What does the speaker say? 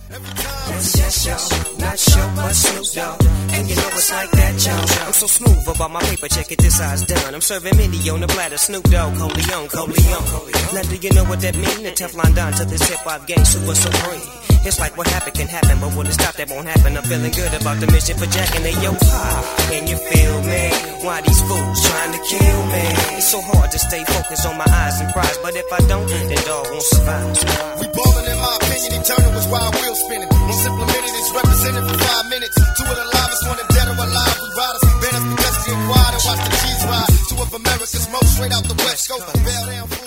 It's just y'all, not sure, but Snoop Dogg. And you know it's like that, y'all. I'm so smooth about my paper, check it, this size done. I'm serving Mindy on the platter, Snoop Dogg, Coleon. Now do you know what that mean? The Teflon Don to this hip-hop gang, super supreme. It's like what happened can happen, but will it stop? That won't happen. I'm feeling good about the mission for Jack and they yo pop. Can you feel me? Why these fools trying to kill me? It's so hard to stay focused on my eyes and prize, but if I don't, then dog won't survive. We ballin', in my opinion, eternal was wild wheel spinning. Once implemented, it's represented for 5 minutes. Two of the livest, one of dead or alive. We riders, banners because we get quiet and watch the cheese ride. Two of America's most straight out the West Coast. Bail down.